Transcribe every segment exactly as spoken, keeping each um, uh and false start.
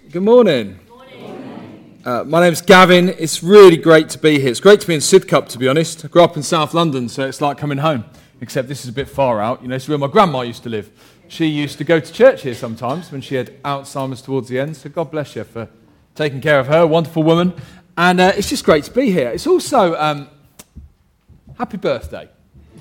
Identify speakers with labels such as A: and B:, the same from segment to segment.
A: Good morning. morning. Uh, my name's Gavin. It's really great to be here. It's great to be in Sidcup, to be honest. I grew up in South London, so it's like coming home, except this is a bit far out. You know, it's where my grandma used to live. She used to go to church here sometimes when she had Alzheimer's towards the end, so God bless you for taking care of her, wonderful woman. And uh, it's just great to be here. It's also um, happy birthday.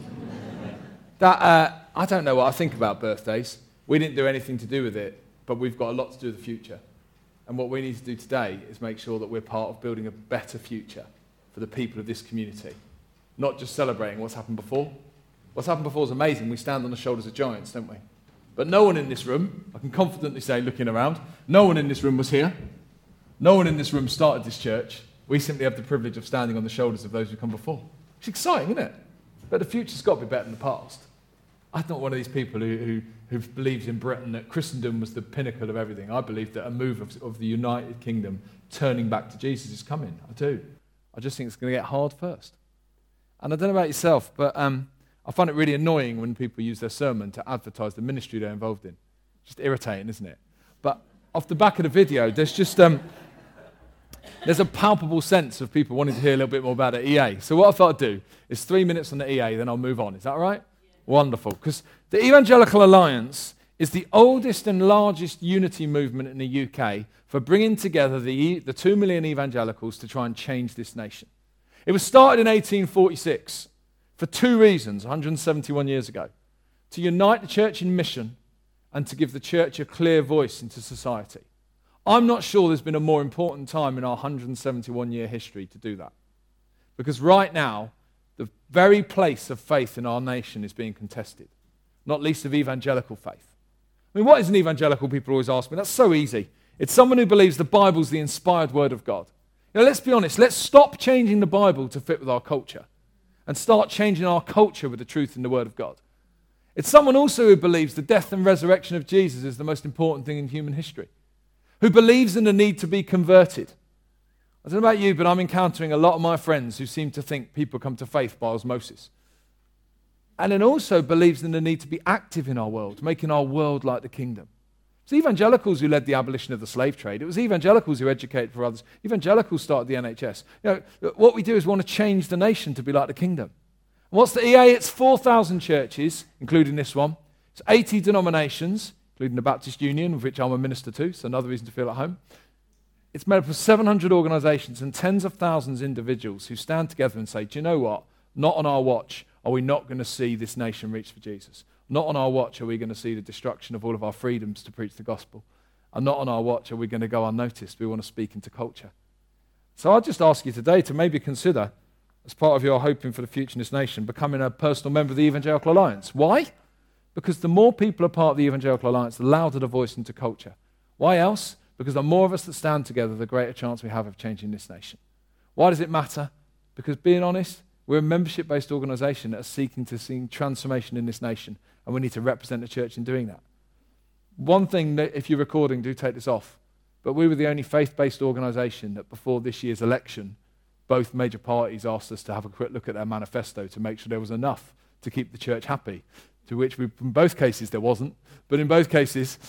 A: that uh, I don't know what I think about birthdays. We didn't do anything to do with it, but we've got a lot to do with the future. And what we need to do today is make sure that we're part of building a better future for the people of this community, not just celebrating what's happened before. What's happened before is amazing. We stand on the shoulders of giants, don't we? But no one in this room, I can confidently say, looking around, no one in this room was here. No one in this room started this church. We simply have the privilege of standing on the shoulders of those who come before. It's exciting, isn't it? But the future's got to be better than the past. I'm not one of these people who, who, who believes in Britain that Christendom was the pinnacle of everything. I believe that a move of, of the United Kingdom turning back to Jesus is coming. I do. I just think it's going to get hard first. And I don't know about yourself, but um, I find it really annoying when people use their sermon to advertise the ministry they're involved in. Just irritating, isn't it? But off the back of the video, there's just um, there's a palpable sense of people wanting to hear a little bit more about the E A. So what I thought I'd do is three minutes on the E A, then I'll move on. Is that all right? Wonderful, because the Evangelical Alliance is the oldest and largest unity movement in the U K for bringing together the, the two million evangelicals to try and change this nation. It was started in eighteen forty-six for two reasons, one hundred seventy-one years ago: to unite the church in mission and to give the church a clear voice into society. I'm not sure there's been a more important time in our one hundred seventy-one year history to do that, because right now, the very place of faith in our nation is being contested, not least of evangelical faith. I mean, what is an evangelical? People always ask me. That's so easy. It's someone who believes the Bible's the inspired word of God. You know, let's be honest. Let's stop changing the Bible to fit with our culture and start changing our culture with the truth in the word of God. It's someone also who believes the death and resurrection of Jesus is the most important thing in human history, who believes in the need to be converted. I don't know about you, but I'm encountering a lot of my friends who seem to think people come to faith by osmosis. And then also believes in the need to be active in our world, making our world like the kingdom. It's evangelicals who led the abolition of the slave trade. It was evangelicals who educated for others. Evangelicals started the N H S. You know, what we do is we want to change the nation to be like the kingdom. And what's the E A? It's four thousand churches, including this one. It's eighty denominations, including the Baptist Union, of which I'm a minister to, so another reason to feel at home. It's made up of seven hundred organisations and tens of thousands of individuals who stand together and say, do you know what? Not on our watch are we not going to see this nation reach for Jesus. Not on our watch are we going to see the destruction of all of our freedoms to preach the gospel. And not on our watch are we going to go unnoticed. We want to speak into culture. So I'll just ask you today to maybe consider, as part of your hoping for the future in this nation, becoming a personal member of the Evangelical Alliance. Why? Because the more people are part of the Evangelical Alliance, the louder the voice into culture. Why else? Because the more of us that stand together, the greater chance we have of changing this nation. Why does it matter? Because being honest, we're a membership-based organisation that are seeking to see transformation in this nation, and we need to represent the church in doing that. One thing, that if you're recording, do take this off, but we were the only faith-based organisation that before this year's election, both major parties asked us to have a quick look at their manifesto to make sure there was enough to keep the church happy, to which we, in both cases there wasn't, but in both cases,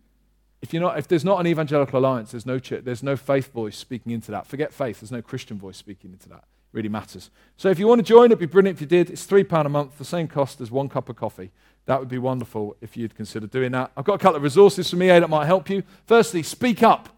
A: If you're not, if there's not an evangelical alliance, there's no church, there's no faith voice speaking into that. Forget faith, there's no Christian voice speaking into that. It really matters. So if you want to join, it'd be brilliant if you did. It's three pounds a month, the same cost as one cup of coffee. That would be wonderful if you'd consider doing that. I've got a couple of resources from E A that might help you. Firstly, speak up.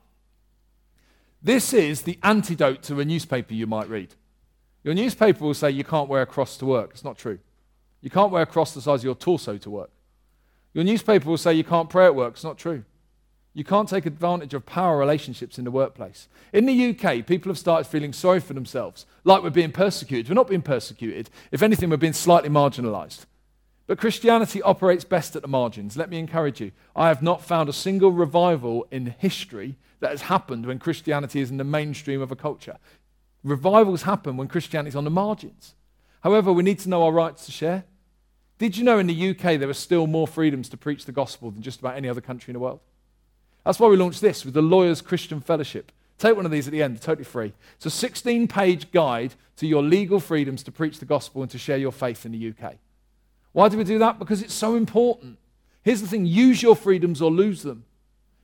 A: This is the antidote to a newspaper you might read. Your newspaper will say you can't wear a cross to work. It's not true. You can't wear a cross the size of your torso to work. Your newspaper will say you can't pray at work. It's not true. You can't take advantage of power relationships in the workplace. In the U K, people have started feeling sorry for themselves, like we're being persecuted. We're not being persecuted. If anything, we're being slightly marginalised. But Christianity operates best at the margins. Let me encourage you. I have not found a single revival in history that has happened when Christianity is in the mainstream of a culture. Revivals happen when Christianity is on the margins. However, we need to know our rights to share. Did you know in the U K there are still more freedoms to preach the gospel than just about any other country in the world? That's why we launched this with the Lawyers Christian Fellowship. Take one of these at the end, totally free. It's a sixteen-page guide to your legal freedoms to preach the gospel and to share your faith in the U K. Why do we do that? Because it's so important. Here's the thing, use your freedoms or lose them.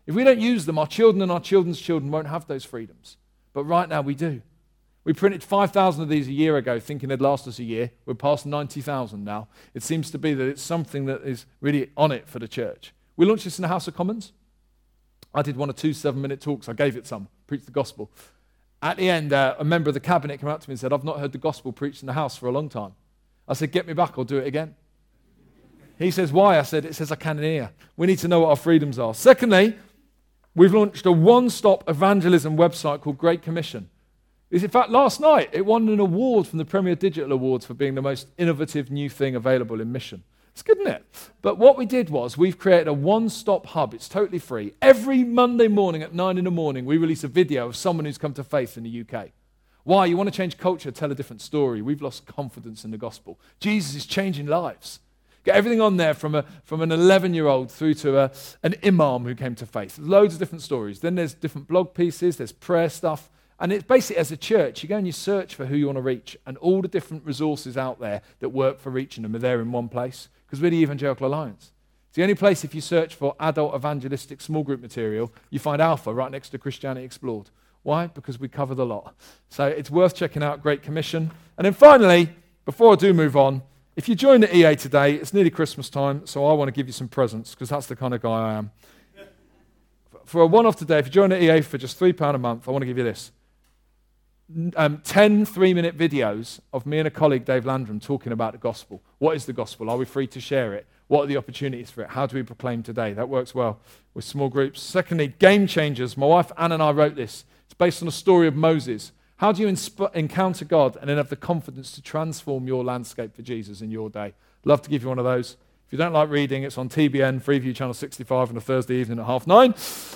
A: If we don't use them, our children and our children's children won't have those freedoms. But right now we do. We printed five thousand of these a year ago thinking they'd last us a year. We're past ninety thousand now. It seems to be that it's something that is really on it for the church. We launched this in the House of Commons. I did one or two seven-minute talks. I gave it some, preached the gospel. At the end, uh, a member of the cabinet came up to me and said, I've not heard the gospel preached in the House for a long time. I said, get me back, I'll do it again. He says, why? I said, it says I can in here. We need to know what our freedoms are. Secondly, we've launched a one-stop evangelism website called Great Commission. In fact, last night, it won an award from the Premier Digital Awards for being the most innovative new thing available in mission. It's good, isn't it? But what we did was we've created a one-stop hub. It's totally free. Every Monday morning at nine in the morning, we release a video of someone who's come to faith in the U K. Why? You want to change culture, tell a different story. We've lost confidence in the gospel. Jesus is changing lives. Get everything on there from, a, from an eleven-year-old through to a, an imam who came to faith. Loads of different stories. Then there's different blog pieces, there's prayer stuff. And it's basically, as a church, you go and you search for who you want to reach, and all the different resources out there that work for reaching them are there in one place, because we're the Evangelical Alliance. It's the only place, if you search for adult evangelistic small group material, you find Alpha right next to Christianity Explored. Why? Because we cover the lot. So it's worth checking out Great Commission. And then finally, before I do move on, if you join the E A today, it's nearly Christmas time, so I want to give you some presents, because that's the kind of guy I am. For a one-off today, if you join the E A for just three pounds a month, I want to give you this. Um, ten three-minute videos of me and a colleague, Dave Landrum, talking about the gospel. What is the gospel? Are we free to share it? What are the opportunities for it? How do we proclaim today? That works well with small groups. Secondly, Game Changers. My wife Anne and I wrote this. It's based on a story of Moses. How do you insp- encounter God and then have the confidence to transform your landscape for Jesus in your day? Love to give you one of those. If you don't like reading, it's on T B N, Freeview Channel sixty-five on a Thursday evening at half nine.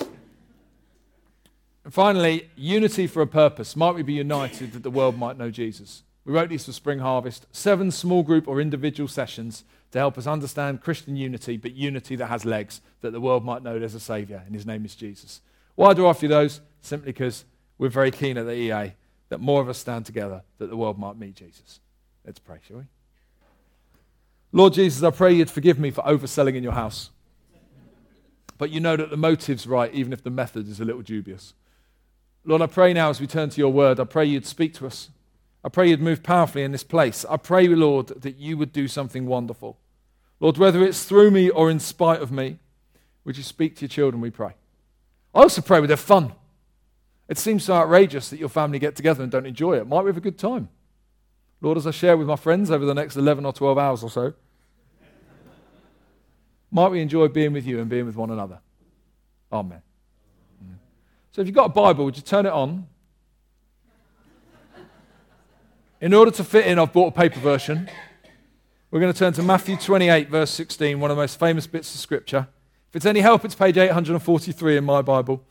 A: And finally, unity for a purpose. Might we be united that the world might know Jesus? We wrote these for Spring Harvest. Seven small group or individual sessions to help us understand Christian unity, but unity that has legs, that the world might know there's a Saviour, and his name is Jesus. Why do I offer you those? Simply because we're very keen at the E A that more of us stand together, that the world might meet Jesus. Let's pray, shall we? Lord Jesus, I pray you'd forgive me for overselling in your house. But you know that the motive's right, even if the method is a little dubious. Lord, I pray now as we turn to your word, I pray you'd speak to us. I pray you'd move powerfully in this place. I pray, Lord, that you would do something wonderful. Lord, whether it's through me or in spite of me, would you speak to your children, we pray. I also pray with their fun. It seems so outrageous that your family get together and don't enjoy it. Might we have a good time? Lord, as I share with my friends over the next eleven or twelve hours or so, might we enjoy being with you and being with one another. Amen. So if you've got a Bible, would you turn it on? In order to fit in, I've bought a paper version. We're going to turn to Matthew twenty-eight, verse sixteen, one of the most famous bits of Scripture. If it's any help, it's page eight hundred forty-three in my Bible.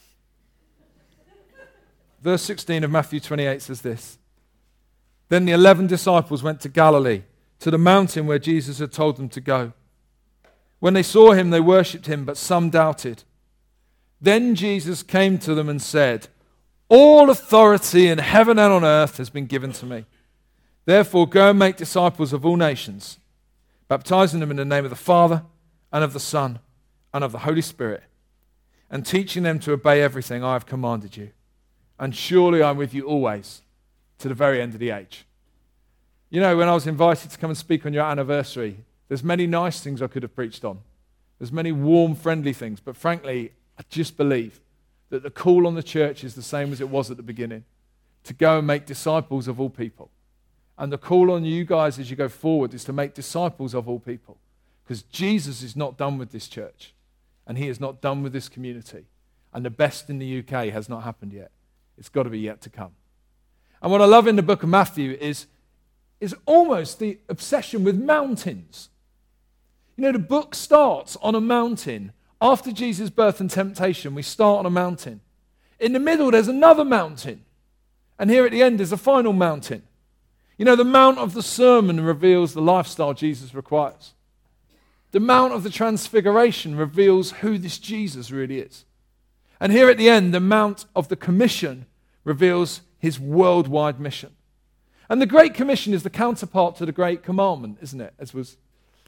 A: Verse sixteen of Matthew twenty-eight says this. Then the eleven disciples went to Galilee, to the mountain where Jesus had told them to go. When they saw him, they worshipped him, but some doubted. Then Jesus came to them and said, all authority in heaven and on earth has been given to me. Therefore, go and make disciples of all nations, baptizing them in the name of the Father and of the Son and of the Holy Spirit, and teaching them to obey everything I have commanded you. And surely I'm with you always, to the very end of the age. You know, when I was invited to come and speak on your anniversary, there's many nice things I could have preached on. There's many warm, friendly things, but frankly, I just believe that the call on the church is the same as it was at the beginning, to go and make disciples of all people. And the call on you guys as you go forward is to make disciples of all people, because Jesus is not done with this church, and he is not done with this community, and the best in the U K has not happened yet. It's got to be yet to come. And what I love in the book of Matthew is, is almost the obsession with mountains. You know, the book starts on a mountain. After Jesus' birth and temptation, we start on a mountain. In the middle, there's another mountain. And here at the end is a final mountain. You know, the Mount of the Sermon reveals the lifestyle Jesus requires. The Mount of the Transfiguration reveals who this Jesus really is. And here at the end, the Mount of the Commission reveals his worldwide mission. And the Great Commission is the counterpart to the Great Commandment, isn't it? As was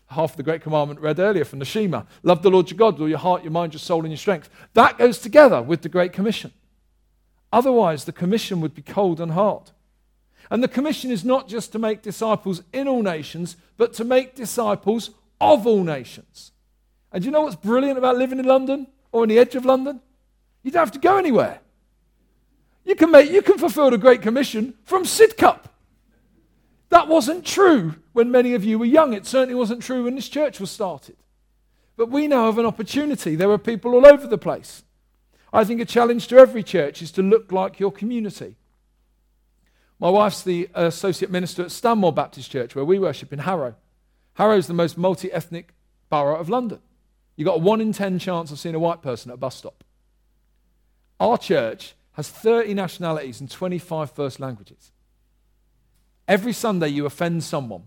A: half of the Great Commandment read earlier from the Shema. Love the Lord your God with all your heart, your mind, your soul, and your strength. That goes together with the Great Commission. Otherwise, the commission would be cold and hard. And the commission is not just to make disciples in all nations, but to make disciples of all nations. And do you know what's brilliant about living in London or on the edge of London? You don't have to go anywhere. You can make, you can fulfill the Great Commission from Sidcup. That wasn't true when many of you were young. It certainly wasn't true when this church was started. But we now have an opportunity. There are people all over the place. I think a challenge to every church is to look like your community. My wife's the associate minister at Stanmore Baptist Church, where we worship in Harrow. Harrow is the most multi-ethnic borough of London. You've got a one in ten chance of seeing a white person at a bus stop. Our church has thirty nationalities and twenty-five first languages. Every Sunday you offend someone.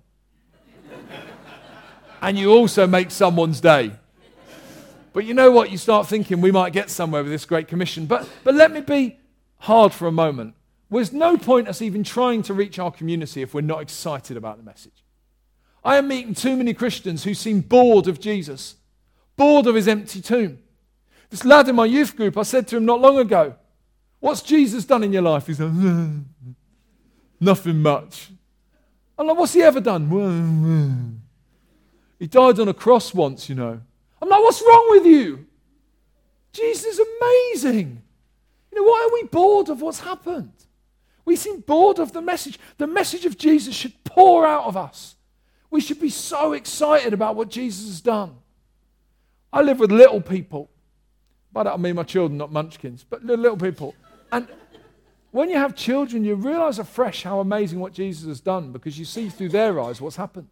A: And you also make someone's day. But you know what? You start thinking we might get somewhere with this Great Commission. But, but let me be hard for a moment. There's no point us even trying to reach our community if we're not excited about the message. I am meeting too many Christians who seem bored of Jesus, bored of his empty tomb. This lad in my youth group, I said to him not long ago, what's Jesus done in your life? He's like, nothing much. I'm like, what's he ever done? He died on a cross once, you know. I'm like, what's wrong with you? Jesus is amazing. You know, why are we bored of what's happened? We seem bored of the message. The message of Jesus should pour out of us. We should be so excited about what Jesus has done. I live with little people. By that I mean my children, not munchkins, but little people. And when you have children, you realize afresh how amazing what Jesus has done because you see through their eyes what's happened.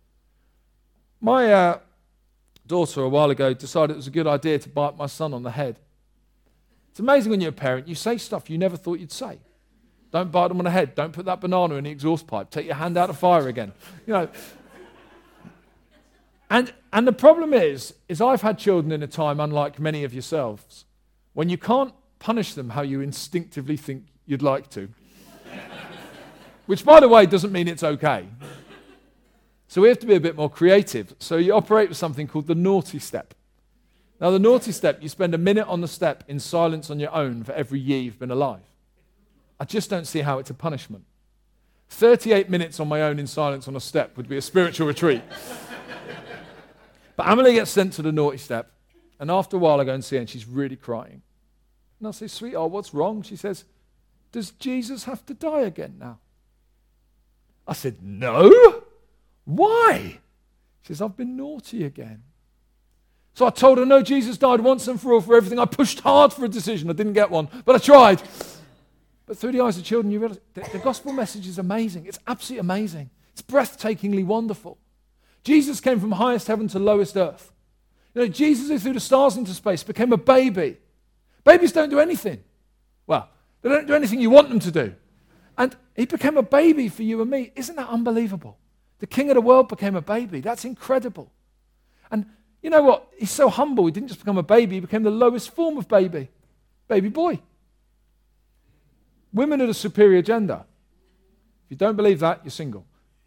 A: My uh, daughter a while ago decided it was a good idea to bite my son on the head. It's amazing when you're a parent, you say stuff you never thought you'd say. Don't bite them on the head. Don't put that banana in the exhaust pipe. Take your hand out of fire again. You know. And, and the problem is, is I've had children in a time, unlike many of yourselves, when you can't punish them how you instinctively think you'd like to. Which, by the way, doesn't mean it's okay. So we have to be a bit more creative. So you operate with something called the naughty step. Now, the naughty step, you spend a minute on the step in silence on your own for every year you've been alive. I just don't see how it's a punishment. thirty-eight minutes on my own in silence on a step would be a spiritual retreat. But Emily gets sent to the naughty step, and after a while I go and see her, and she's really crying. And I say, sweetheart, what's wrong? She says, does Jesus have to die again now? I said, no. Why? She says, I've been naughty again. So I told her, no, Jesus died once and for all for everything. I pushed hard for a decision. I didn't get one, but I tried. But through the eyes of children, you realize the, the gospel message is amazing. It's absolutely amazing. It's breathtakingly wonderful. Jesus came from highest heaven to lowest earth. You know, Jesus who threw the stars into space became a baby. Babies don't do anything. Well, they don't do anything you want them to do. And he became a baby for you and me. Isn't that unbelievable? The king of the world became a baby. That's incredible. And you know what? He's so humble. He didn't just become a baby. He became the lowest form of baby. Baby boy. Women are the superior gender. If you don't believe that, you're single.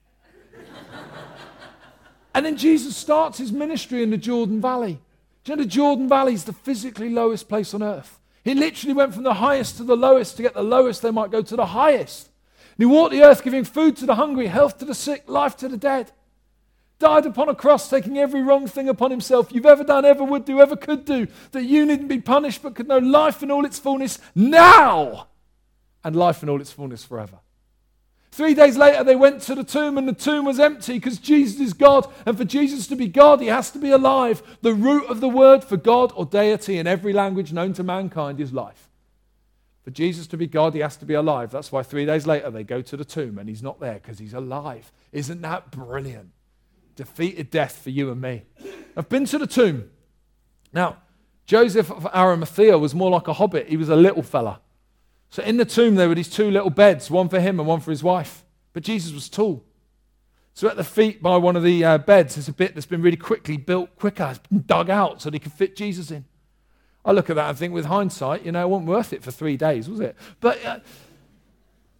A: And then Jesus starts his ministry in the Jordan Valley. Do you know the Jordan Valley is the physically lowest place on earth? He literally went from the highest to the lowest. To get the lowest, they might go to the highest. And he walked the earth, giving food to the hungry, health to the sick, life to the dead. Died upon a cross, taking every wrong thing upon himself you've ever done, ever would do, ever could do, that you needn't be punished but could know life in all its fullness now, and life in all its fullness forever. Three days later, they went to the tomb, and the tomb was empty because Jesus is God, and for Jesus to be God, he has to be alive. The root of the word for God or deity in every language known to mankind is life. For Jesus to be God, he has to be alive. That's why three days later, they go to the tomb, and he's not there because he's alive. Isn't that brilliant? Defeated death for you and me. I've been to the tomb. Now, Joseph of Arimathea was more like a hobbit. He was a little fella. So in the tomb there were these two little beds, one for him and one for his wife. But Jesus was tall. So at the feet by one of the uh, beds there's a bit that's been really quickly built quicker, it's been dug out so they could fit Jesus in. I look at that and think with hindsight, you know, it wasn't worth it for three days, was it? But uh,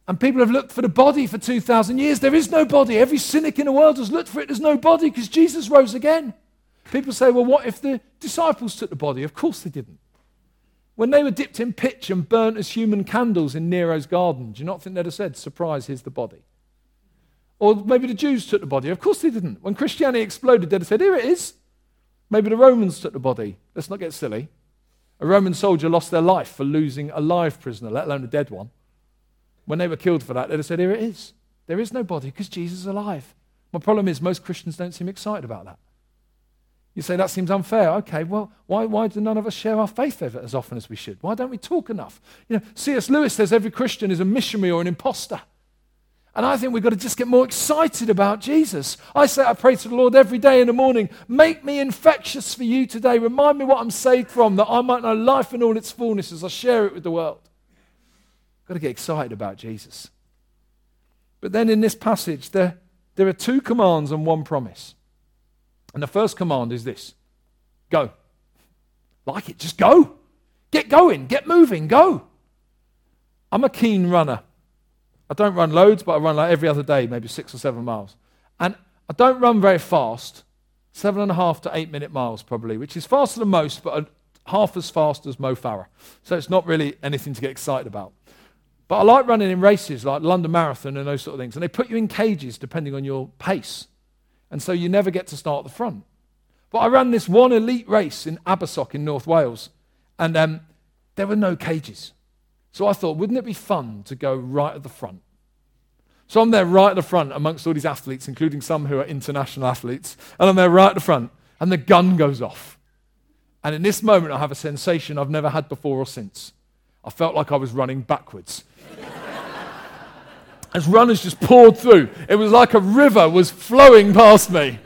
A: And people have looked for the body for two thousand years. There is no body. Every cynic in the world has looked for it. There's no body because Jesus rose again. People say, well, what if the disciples took the body? Of course they didn't. When they were dipped in pitch and burnt as human candles in Nero's garden, do you not think they'd have said, surprise, here's the body? Or maybe the Jews took the body. Of course they didn't. When Christianity exploded, they'd have said, here it is. Maybe the Romans took the body. Let's not get silly. A Roman soldier lost their life for losing a live prisoner, let alone a dead one. When they were killed for that, they'd have said, here it is. There is no body because Jesus is alive. My problem is most Christians don't seem excited about that. You say, that seems unfair. Okay, well, why, why do none of us share our faith as often as we should? Why don't we talk enough? You know, C S Lewis says every Christian is a missionary or an imposter. And I think we've got to just get more excited about Jesus. I say, I pray to the Lord every day in the morning, make me infectious for you today. Remind me what I'm saved from, that I might know life in all its fullness as I share it with the world. I've got to get excited about Jesus. But then in this passage, there, there are two commands and one promise. And the first command is this: go. Like it, just go. Get going, get moving, go. I'm a keen runner. I don't run loads, but I run like every other day, maybe six or seven miles. And I don't run very fast, seven and a half to eight minute miles probably, which is faster than most, but half as fast as Mo Farah. So it's not really anything to get excited about. But I like running in races like London Marathon and those sort of things. And they put you in cages depending on your pace. And so you never get to start at the front. But I ran this one elite race in Abersoch in North Wales, and um, there were no cages. So I thought, wouldn't it be fun to go right at the front? So I'm there right at the front amongst all these athletes, including some who are international athletes, and I'm there right at the front, and the gun goes off. And in this moment, I have a sensation I've never had before or since. I felt like I was running backwards. As runners just poured through, it was like a river was flowing past me.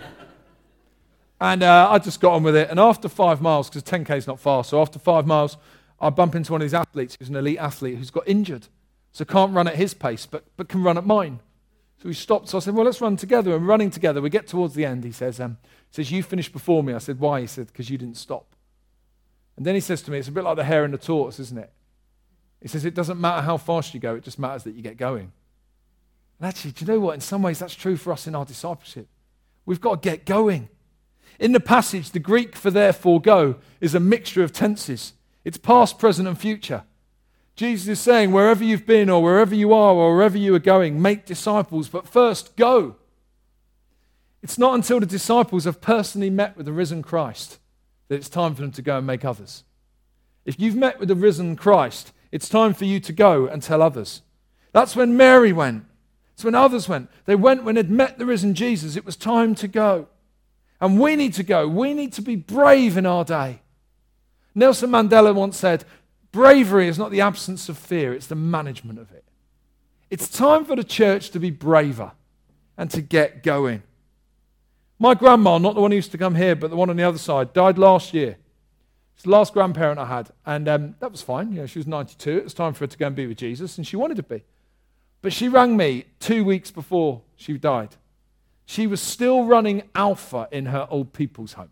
A: And uh, I just got on with it. And after five miles, because ten K is not fast, so after five miles, I bump into one of these athletes who's an elite athlete who's got injured. So can't run at his pace, but, but can run at mine. So we stopped. So I said, well, let's run together. And running together, we get towards the end. He says, um, he says, you finished before me. I said, why? He said, because you didn't stop. And then he says to me, it's a bit like the hare and the tortoise, isn't it? He says, it doesn't matter how fast you go. It just matters that you get going. And actually, do you know what? In some ways, that's true for us in our discipleship. We've got to get going. In the passage, the Greek for therefore go is a mixture of tenses. It's past, present, and future. Jesus is saying, wherever you've been or wherever you are or wherever you are going, make disciples, but first, go. It's not until the disciples have personally met with the risen Christ that it's time for them to go and make others. If you've met with the risen Christ, it's time for you to go and tell others. That's when Mary went. It's when others went. They went when they'd met the risen Jesus. It was time to go. And we need to go. We need to be brave in our day. Nelson Mandela once said, bravery is not the absence of fear, it's the management of it. It's time for the church to be braver and to get going. My grandma, not the one who used to come here, but the one on the other side, died last year. It's the last grandparent I had, and um, that was fine. You know, she was ninety-two. It was time for her to go and be with Jesus, and she wanted to be. But she rang me two weeks before she died. She was still running Alpha in her old people's home.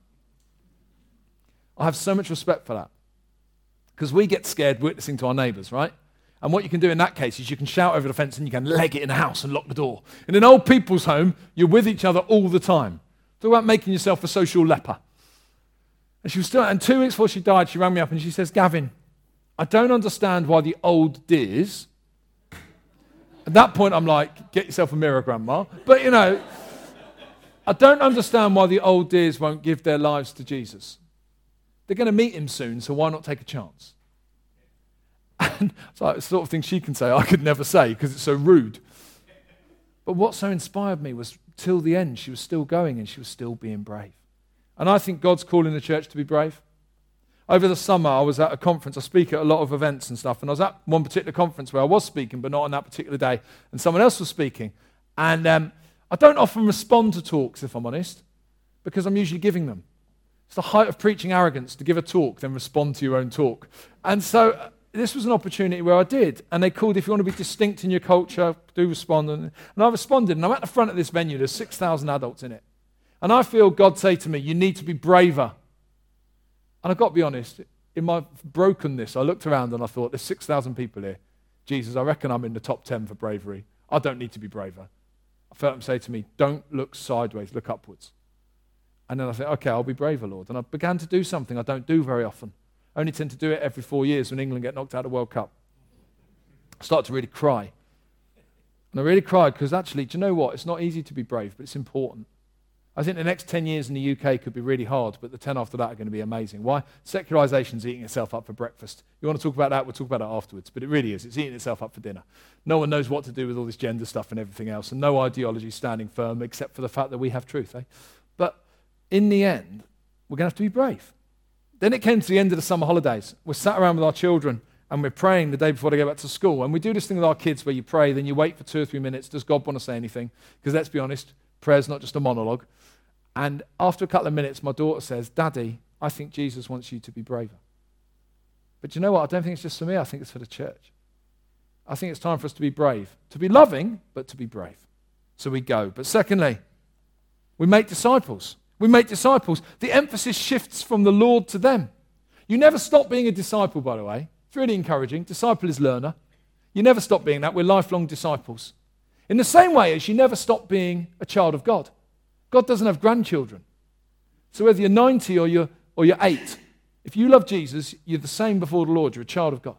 A: I have so much respect for that. Because we get scared witnessing to our neighbours, right? And what you can do in that case is you can shout over the fence and you can leg it in the house and lock the door. In an old people's home, you're with each other all the time. Talk about making yourself a social leper. And she was still, and two weeks before she died, she rang me up and she says, Gavin, I don't understand why the old dears. At that point, I'm like, get yourself a mirror, Grandma. But, you know, I don't understand why the old dears won't give their lives to Jesus. They're going to meet him soon, so why not take a chance? And it's like the sort of thing she can say I could never say because it's so rude. But what so inspired me was till the end, she was still going and she was still being brave. And I think God's calling the church to be brave. Over the summer, I was at a conference. I speak at a lot of events and stuff. And I was at one particular conference where I was speaking, but not on that particular day. And someone else was speaking. And um, I don't often respond to talks, if I'm honest, because I'm usually giving them. It's the height of preaching arrogance to give a talk, then respond to your own talk. And so uh, this was an opportunity where I did. And they called, if you want to be distinct in your culture, do respond. And, and I responded. And I'm at the front of this venue. There's six thousand adults in it. And I feel God say to me, you need to be braver. And I've got to be honest, in my brokenness, I looked around and I thought, there's six thousand people here. Jesus, I reckon I'm in the top ten for bravery. I don't need to be braver. I felt him say to me, don't look sideways, look upwards. And then I said, okay, I'll be braver, Lord. And I began to do something I don't do very often. I only tend to do it every four years when England get knocked out of the World Cup. I started to really cry. And I really cried because actually, do you know what? It's not easy to be brave, but it's important. I think the next ten years in the U K could be really hard, but the ten after that are going to be amazing. Why? Secularization's eating itself up for breakfast. You want to talk about that? We'll talk about it afterwards. But it really is. It's eating itself up for dinner. No one knows what to do with all this gender stuff and everything else, and no ideology is standing firm except for the fact that we have truth. Eh? But in the end, we're going to have to be brave. Then it came to the end of the summer holidays. We're sat around with our children, and we're praying the day before they go back to school. And we do this thing with our kids where you pray, then you wait for two or three minutes. Does God want to say anything? Because let's be honest, prayer's not just a monologue. And after a couple of minutes, my daughter says, Daddy, I think Jesus wants you to be braver. But you know what? I don't think it's just for me. I think it's for the church. I think it's time for us to be brave. To be loving, but to be brave. So we go. But secondly, we make disciples. We make disciples. The emphasis shifts from the Lord to them. You never stop being a disciple, by the way. It's really encouraging. Disciple is learner. You never stop being that. We're lifelong disciples. In the same way as you never stop being a child of God. God doesn't have grandchildren. So whether you're ninety or you're, or you're eight, if you love Jesus, you're the same before the Lord. You're a child of God.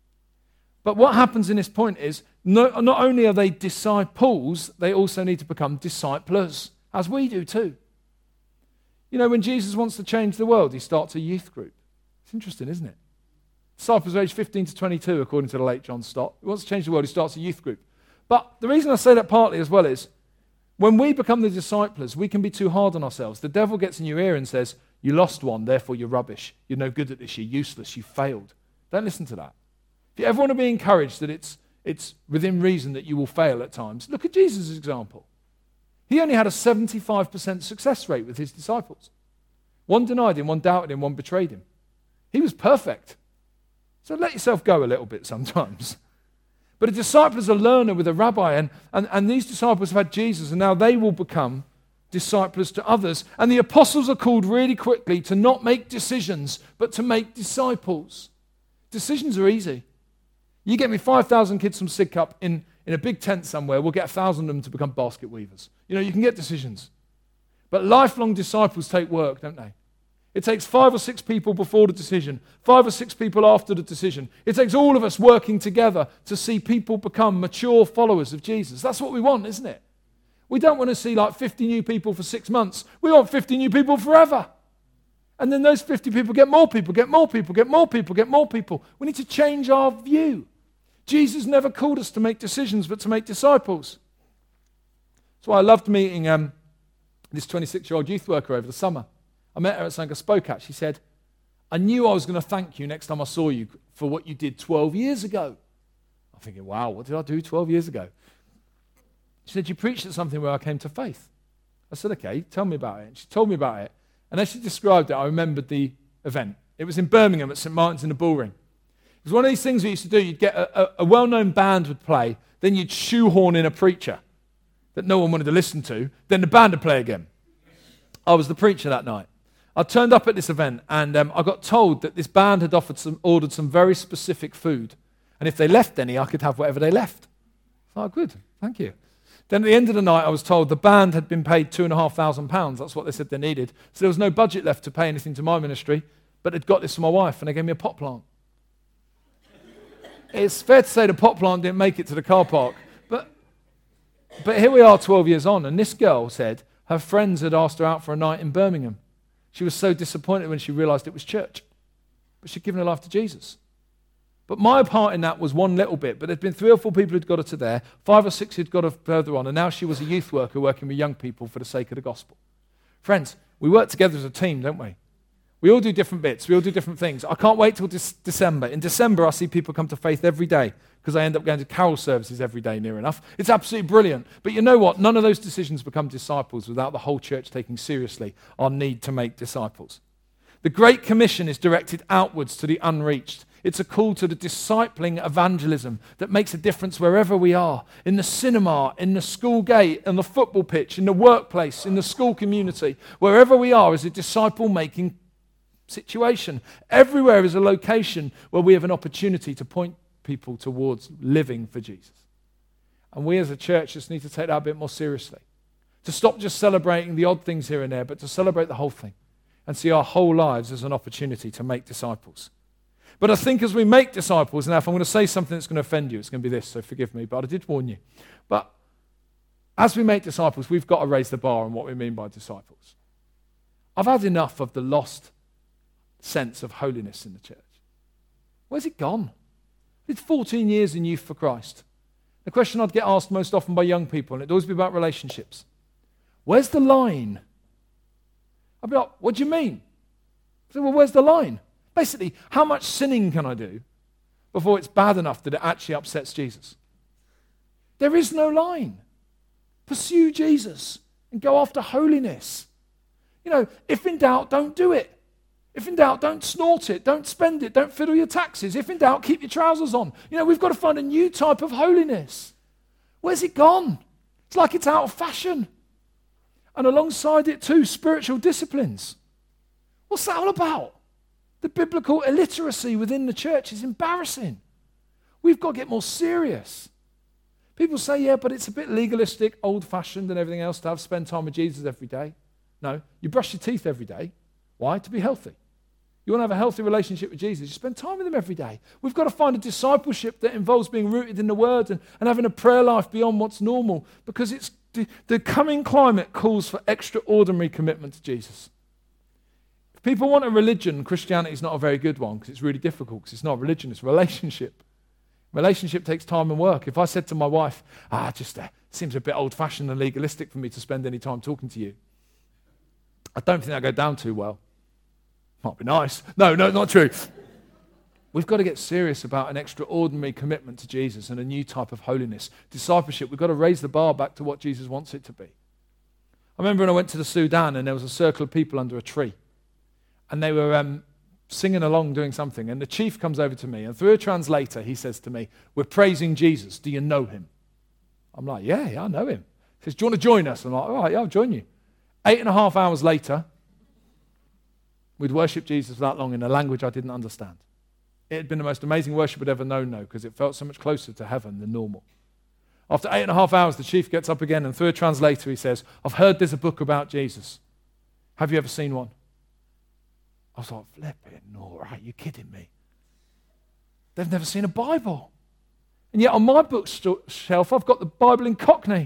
A: But what happens in this point is, no, not only are they disciples, they also need to become disciplers, as we do too. You know, when Jesus wants to change the world, he starts a youth group. It's interesting, isn't it? Disciples are aged fifteen to twenty-two, according to the late John Stott. He wants to change the world, he starts a youth group. But the reason I say that partly as well is, when we become the disciples, we can be too hard on ourselves. The devil gets in your ear and says, you lost one, therefore you're rubbish. You're no good at this, you're useless, you failed. Don't listen to that. If you ever want to be encouraged that it's, it's within reason that you will fail at times, look at Jesus' example. He only had a seventy-five percent success rate with his disciples. One denied him, one doubted him, one betrayed him. He was perfect. So let yourself go a little bit sometimes. But a disciple is a learner with a rabbi, and, and, and these disciples have had Jesus, and now they will become disciples to others. And the apostles are called really quickly to not make decisions, but to make disciples. Decisions are easy. You get me five thousand kids from Sidcup in, in a big tent somewhere, we'll get one thousand of them to become basket weavers. You know, you can get decisions. But lifelong disciples take work, don't they? It takes five or six people before the decision, five or six people after the decision. It takes all of us working together to see people become mature followers of Jesus. That's what we want, isn't it? We don't want to see like fifty new people for six months. We want fifty new people forever. And then those fifty people get more people, get more people, get more people, get more people. We need to change our view. Jesus never called us to make decisions, but to make disciples. That's why I loved meeting um, this twenty-six-year-old youth worker over the summer. I met her at something I spoke at. She said, I knew I was going to thank you next time I saw you for what you did twelve years ago. I'm thinking, wow, what did I do twelve years ago? She said, you preached at something where I came to faith. I said, okay, tell me about it. And she told me about it. And as she described it, I remembered the event. It was in Birmingham at Saint Martin's in the Bullring. It was one of these things we used to do. You'd get a, a, a well-known band would play, then you'd shoehorn in a preacher that no one wanted to listen to, then the band would play again. I was the preacher that night. I turned up at this event, and um, I got told that this band had offered some, ordered some very specific food, and if they left any, I could have whatever they left. Oh, good, thank you. Then at the end of the night, I was told the band had been paid two and a half thousand pounds. That's what they said they needed. So there was no budget left to pay anything to my ministry, but they'd got this for my wife, and they gave me a pot plant. It's fair to say the pot plant didn't make it to the car park, but but here we are twelve years on, and this girl said her friends had asked her out for a night in Birmingham. She was so disappointed when she realized it was church. But she'd given her life to Jesus. But my part in that was one little bit. But there'd been three or four people who'd got her to there, five or six who'd got her further on, and now she was a youth worker working with young people for the sake of the gospel. Friends, we work together as a team, don't we? We all do different bits. We all do different things. I can't wait till this December. In December, I see people come to faith every day because I end up going to carol services every day, near enough. It's absolutely brilliant. But you know what? None of those decisions become disciples without the whole church taking seriously our need to make disciples. The Great Commission is directed outwards to the unreached. It's a call to the discipling evangelism that makes a difference wherever we are, in the cinema, in the school gate, on the football pitch, in the workplace, in the school community. Wherever we are is a disciple-making situation. Everywhere is a location where we have an opportunity to point people towards living for Jesus. And we as a church just need to take that a bit more seriously. To stop just celebrating the odd things here and there, but to celebrate the whole thing and see our whole lives as an opportunity to make disciples. But I think as we make disciples, now if I'm going to say something that's going to offend you, it's going to be this, so forgive me, but I did warn you. But as we make disciples, we've got to raise the bar on what we mean by disciples. I've had enough of the lost sense of holiness in the church. Where's it gone? I did fourteen years in Youth for Christ. The question I'd get asked most often by young people, and it'd always be about relationships. Where's the line? I'd be like, what do you mean? I say, well, where's the line? Basically, how much sinning can I do before it's bad enough that it actually upsets Jesus? There is no line. Pursue Jesus and go after holiness. You know, if in doubt, don't do it. If in doubt, don't snort it, don't spend it, don't fiddle your taxes. If in doubt, keep your trousers on. You know, we've got to find a new type of holiness. Where's it gone? It's like it's out of fashion. And alongside it too, spiritual disciplines. What's that all about? The biblical illiteracy within the church is embarrassing. We've got to get more serious. People say, yeah, but it's a bit legalistic, old-fashioned and everything else to have spend time with Jesus every day. No, you brush your teeth every day. Why? To be healthy. You want to have a healthy relationship with Jesus, you spend time with him every day. We've got to find a discipleship that involves being rooted in the Word and, and having a prayer life beyond what's normal, because it's the, the coming climate calls for extraordinary commitment to Jesus. If people want a religion, Christianity is not a very good one, because it's really difficult, because it's not a religion, it's a relationship. Relationship takes time and work. If I said to my wife, ah, just uh, seems a bit old-fashioned and legalistic for me to spend any time talking to you, I don't think that'd go down too well. Might be nice. No, no, not true. We've got to get serious about an extraordinary commitment to Jesus and a new type of holiness. Discipleship, we've got to raise the bar back to what Jesus wants it to be. I remember when I went to the Sudan and there was a circle of people under a tree. And they were um, singing along doing something. And the chief comes over to me and through a translator he says to me, we're praising Jesus. Do you know him? I'm like, yeah, yeah, I know him. He says, do you want to join us? I'm like, all right, yeah, I'll join you. Eight and a half hours later, we'd worshipped Jesus that long in a language I didn't understand. It had been the most amazing worship I'd ever known, though, because it felt so much closer to heaven than normal. After eight and a half hours, the chief gets up again, and through a translator he says, I've heard there's a book about Jesus. Have you ever seen one? I was like, flipping, all right, you're kidding me. They've never seen a Bible. And yet on my bookshelf, I've got the Bible in Cockney.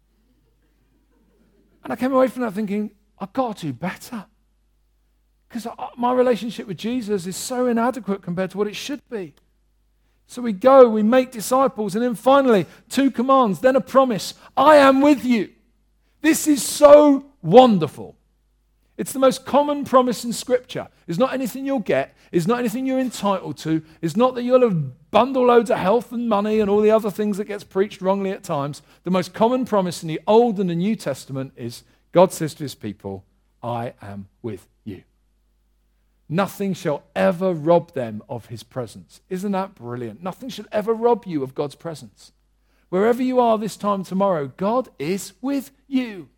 A: And I came away from that thinking, I've got to do better. Because my relationship with Jesus is so inadequate compared to what it should be. So we go, we make disciples, and then finally, two commands, then a promise. I am with you. This is so wonderful. It's the most common promise in Scripture. It's not anything you'll get. It's not anything you're entitled to. It's not that you'll have bundle loads of health and money and all the other things that gets preached wrongly at times. The most common promise in the Old and the New Testament is God says to his people, I am with you. Nothing shall ever rob them of his presence. Isn't that brilliant? Nothing should ever rob you of God's presence. Wherever you are this time tomorrow, God is with you.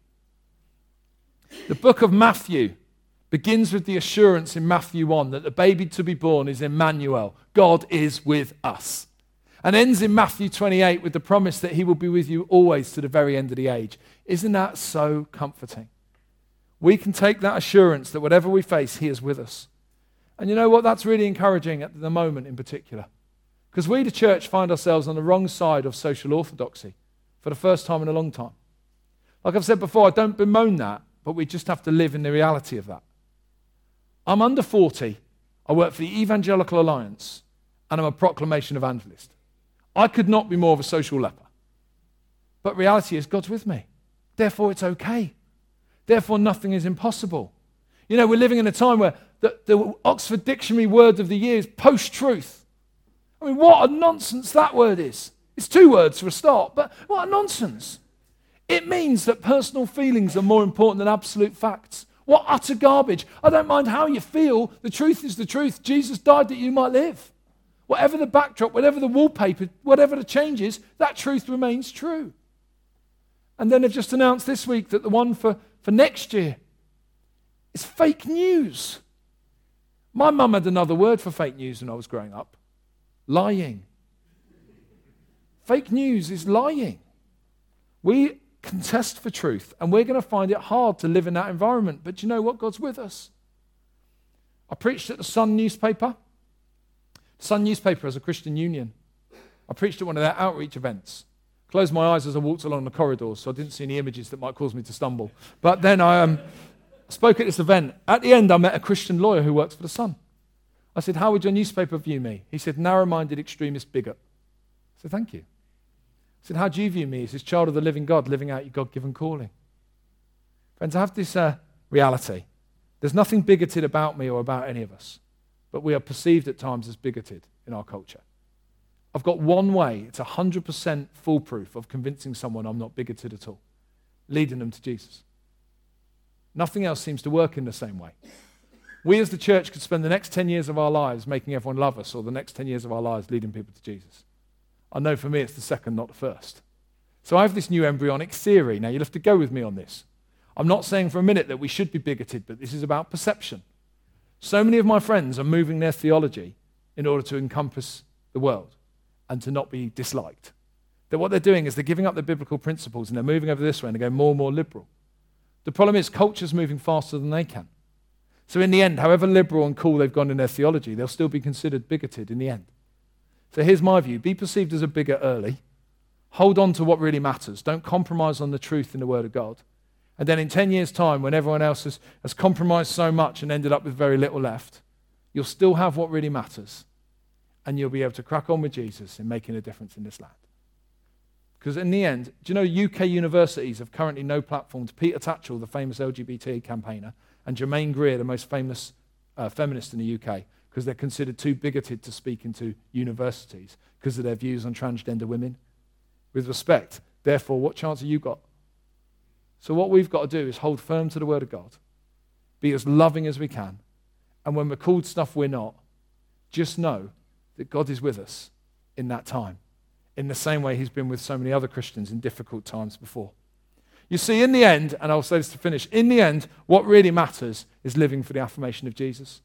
A: The book of Matthew begins with the assurance in Matthew one that the baby to be born is Emmanuel. God is with us. And ends in Matthew twenty-eight with the promise that he will be with you always to the very end of the age. Isn't that so comforting? We can take that assurance that whatever we face, he is with us. And you know what? That's really encouraging at the moment in particular. Because we, the church, find ourselves on the wrong side of social orthodoxy for the first time in a long time. Like I've said before, I don't bemoan that, but we just have to live in the reality of that. I'm under forty. I work for the Evangelical Alliance, and I'm a proclamation evangelist. I could not be more of a social leper. But reality is God's with me. Therefore, it's okay. Therefore, nothing is impossible. You know, we're living in a time where the, the Oxford Dictionary word of the year is post-truth. I mean, what a nonsense that word is. It's two words for a start, but what a nonsense. It means that personal feelings are more important than absolute facts. What utter garbage. I don't mind how you feel. The truth is the truth. Jesus died that you might live. Whatever the backdrop, whatever the wallpaper, whatever the changes, that truth remains true. And then they've just announced this week that the one for, for next year is fake news. My mum had another word for fake news when I was growing up. Lying. Fake news is lying. We contest for truth, and we're going to find it hard to live in that environment. But do you know what? God's with us. I preached at the Sun newspaper. Sun newspaper is a Christian union. I preached at one of their outreach events. Closed my eyes as I walked along the corridors, so I didn't see any images that might cause me to stumble. But then I um, spoke at this event. At the end, I met a Christian lawyer who works for the Sun. I said, how would your newspaper view me? He said, narrow-minded extremist bigot. I said, thank you. I said, how do you view me? He says, child of the living God, living out your God-given calling. Friends, I have this uh, reality. There's nothing bigoted about me or about any of us, but we are perceived at times as bigoted in our culture. I've got one way, it's one hundred percent foolproof of convincing someone I'm not bigoted at all, leading them to Jesus. Nothing else seems to work in the same way. We as the church could spend the next ten years of our lives making everyone love us, or the next ten years of our lives leading people to Jesus. I know for me it's the second, not the first. So I have this new embryonic theory. Now you'll have to go with me on this. I'm not saying for a minute that we should be bigoted, but this is about perception. So many of my friends are moving their theology in order to encompass the world and to not be disliked. That what they're doing is they're giving up their biblical principles and they're moving over this way and they go more and more liberal. The problem is culture's moving faster than they can. So in the end, however liberal and cool they've gone in their theology, they'll still be considered bigoted in the end. So here's my view. Be perceived as a bigot early. Hold on to what really matters. Don't compromise on the truth in the Word of God. And then in ten years' time, when everyone else has, has compromised so much and ended up with very little left, you'll still have what really matters. And you'll be able to crack on with Jesus in making a difference in this land. Because in the end, do you know U K universities have currently no platform to Peter Tatchell, the famous L G B T campaigner, and Germaine Greer, the most famous uh, feminist in the U K, because they're considered too bigoted to speak into universities because of their views on transgender women. With respect, therefore, what chance have you got? So what we've got to do is hold firm to the Word of God, be as loving as we can, and when we're called stuff we're not, just know that God is with us in that time, in the same way he's been with so many other Christians in difficult times before. You see, in the end, and I'll say this to finish, in the end, what really matters is living for the affirmation of Jesus.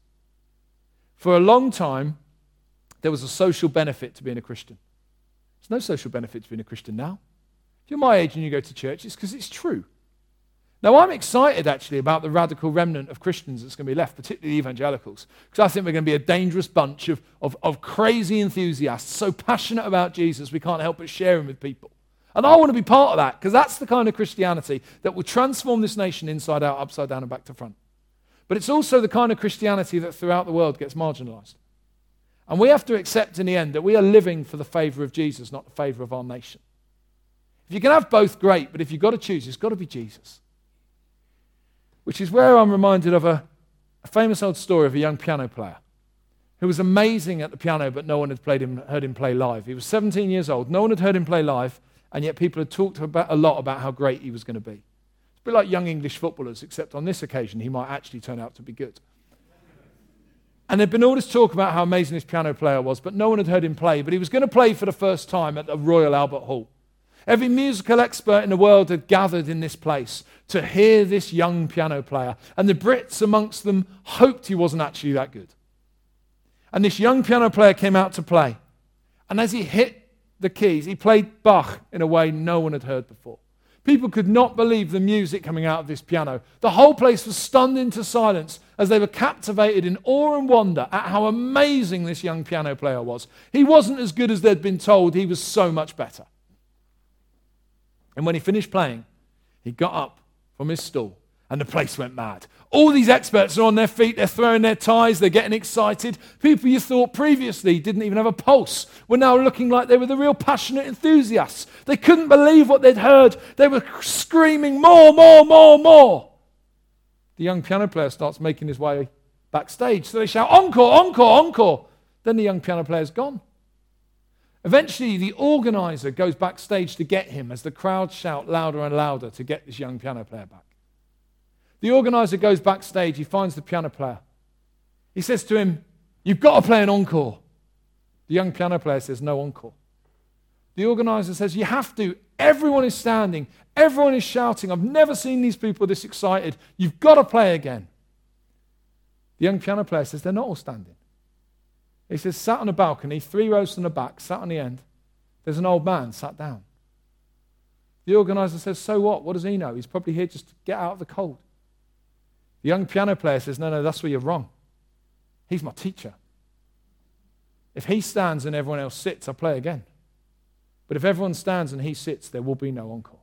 A: For a long time, there was a social benefit to being a Christian. There's no social benefit to being a Christian now. If you're my age and you go to church, it's because it's true. Now, I'm excited, actually, about the radical remnant of Christians that's going to be left, particularly evangelicals, because I think we're going to be a dangerous bunch of, of, of crazy enthusiasts, so passionate about Jesus we can't help but share him with people. And I want to be part of that, because that's the kind of Christianity that will transform this nation inside out, upside down, and back to front. But it's also the kind of Christianity that throughout the world gets marginalized. And we have to accept in the end that we are living for the favor of Jesus, not the favor of our nation. If you can have both, great, but if you've got to choose, it's got to be Jesus. Which is where I'm reminded of a, a famous old story of a young piano player who was amazing at the piano, but no one had played him, heard him play live. He was seventeen years old. No one had heard him play live, and yet people had talked about, a lot about how great he was going to be. It's a bit like young English footballers, except on this occasion he might actually turn out to be good. And there'd been all this talk about how amazing this piano player was, but no one had heard him play. But he was going to play for the first time at the Royal Albert Hall. Every musical expert in the world had gathered in this place to hear this young piano player. And the Brits amongst them hoped he wasn't actually that good. And this young piano player came out to play. And as he hit the keys, he played Bach in a way no one had heard before. People could not believe the music coming out of this piano. The whole place was stunned into silence as they were captivated in awe and wonder at how amazing this young piano player was. He wasn't as good as they'd been told. He was so much better. And when he finished playing, he got up from his stool and the place went mad. All these experts are on their feet, they're throwing their ties, they're getting excited. People you thought previously didn't even have a pulse were now looking like they were the real passionate enthusiasts. They couldn't believe what they'd heard. They were screaming, more, more, more, more. The young piano player starts making his way backstage. So they shout, encore, encore, encore. Then the young piano player's gone. Eventually, the organizer goes backstage to get him as the crowd shout louder and louder to get this young piano player back. The organizer goes backstage. He finds the piano player. He says to him, you've got to play an encore. The young piano player says, no encore. The organizer says, you have to. Everyone is standing. Everyone is shouting. I've never seen these people this excited. You've got to play again. The young piano player says, they're not all standing. He says, sat on a balcony, three rows from the back, sat on the end. There's an old man sat down. The organizer says, so what? What does he know? He's probably here just to get out of the cold. The young piano player says, no, no, that's where you're wrong. He's my teacher. If he stands and everyone else sits, I'll play again. But if everyone stands and he sits, there will be no encore.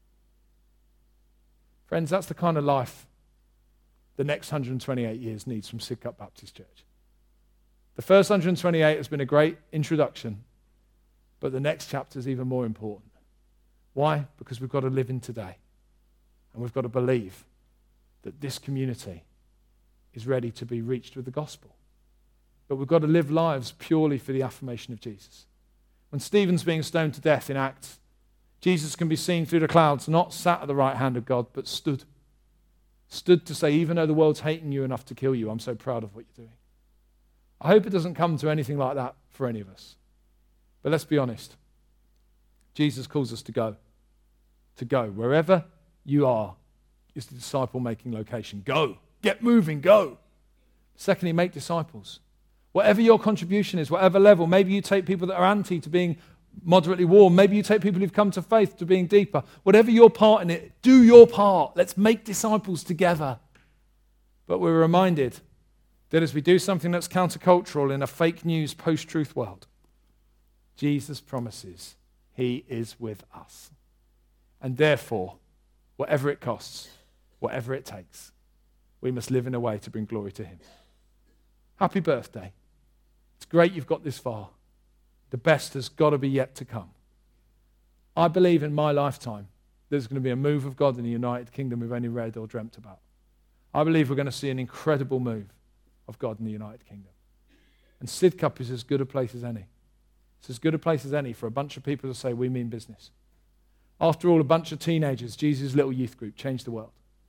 A: Friends, that's the kind of life the next one hundred twenty-eight years needs from Sidcup Baptist Church. The first one hundred twenty-eight has been a great introduction, but the next chapter is even more important. Why? Because we've got to live in today. And we've got to believe that this community is ready to be reached with the gospel. But we've got to live lives purely for the affirmation of Jesus. When Stephen's being stoned to death in Acts, Jesus can be seen through the clouds, not sat at the right hand of God, but stood. Stood to say, even though the world's hating you enough to kill you, I'm so proud of what you're doing. I hope it doesn't come to anything like that for any of us. But let's be honest. Jesus calls us to go. To go. Wherever you are is the disciple-making location. Go. Get moving. Go. Secondly, make disciples. Whatever your contribution is, whatever level, maybe you take people that are anti to being moderately warm. Maybe you take people who've come to faith to being deeper. Whatever your part in it, do your part. Let's make disciples together. But we're reminded that as we do something that's countercultural in a fake news, post-truth world, Jesus promises he is with us. And therefore, whatever it costs, whatever it takes, we must live in a way to bring glory to him. Happy birthday. It's great you've got this far. The best has got to be yet to come. I believe in my lifetime there's going to be a move of God in the United Kingdom we've only read or dreamt about. I believe we're going to see an incredible move of God in the United Kingdom. And Sidcup is as good a place as any. It's as good a place as any for a bunch of people to say, we mean business. After all, a bunch of teenagers, Jesus' little youth group, changed the world.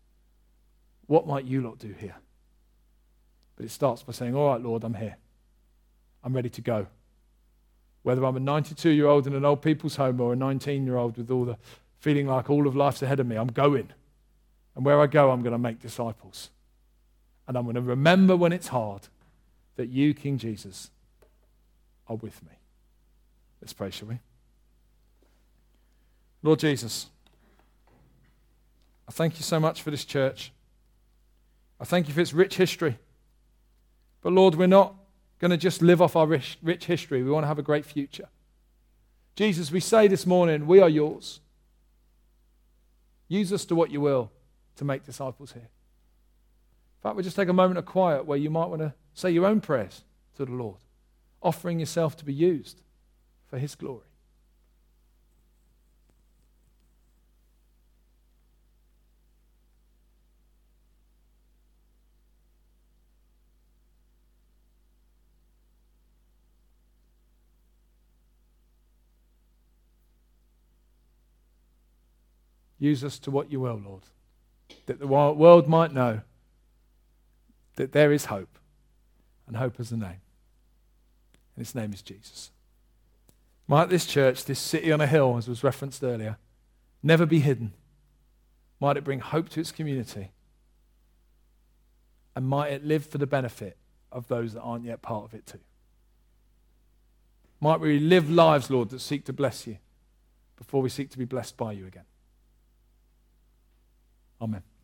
A: What might you lot do here? But it starts by saying, all right, Lord, I'm here. I'm ready to go. Whether I'm a ninety-two-year-old in an old people's home or a nineteen-year-old with all the feeling like all of life's ahead of me, I'm going. And where I go, I'm going to make disciples. And I'm going to remember when it's hard that you, King Jesus, are with me. Let's pray, shall we? Lord Jesus, I thank you so much for this church. I thank you for its rich history. But Lord, we're not going to just live off our rich, rich history. We want to have a great future. Jesus, we say this morning, we are yours. Use us to what you will to make disciples here. In fact, we'll just take a moment of quiet where you might want to say your own prayers to the Lord, offering yourself to be used for his glory. Use us to what you will, Lord, that the world might know that there is hope, and hope has a name, and its name is Jesus. Might this church, this city on a hill, as was referenced earlier, never be hidden. Might it bring hope to its community, and might it live for the benefit of those that aren't yet part of it too. Might we live lives, Lord, that seek to bless you before we seek to be blessed by you again. Amen.